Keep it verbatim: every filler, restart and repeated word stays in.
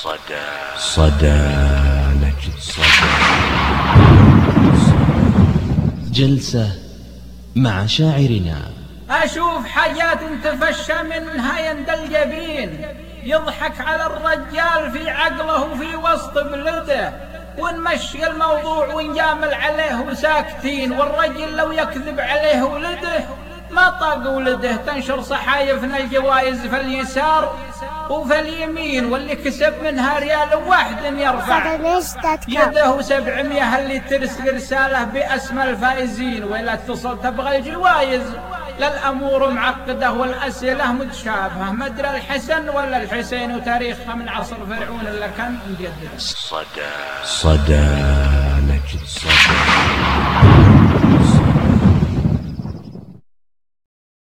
صدى صدى نجد صدى جلسة مع شاعرنا. أشوف حاجات تفشى منها يند الجبين، يضحك على الرجال في عقله وفي وسط بلده، ونمشي الموضوع ونجامل عليه وساكتين، والرجل لو يكذب عليه ولده ما طاق ولده. تنشر صحايفنا الجوائز في اليسار وفي اليمين، واللي كسب منها ريال واحد يرفع يده سبعمية اللي ترسل رسالة باسم الفائزين، وإلا اتصل تبغى الجوائز للأمور معقدة والأسئلة متشابهة، مدري الحسن ولا الحسين وتاريخها من عصر فرعون اللي كان مجدد. صدى صدى نجد صدى.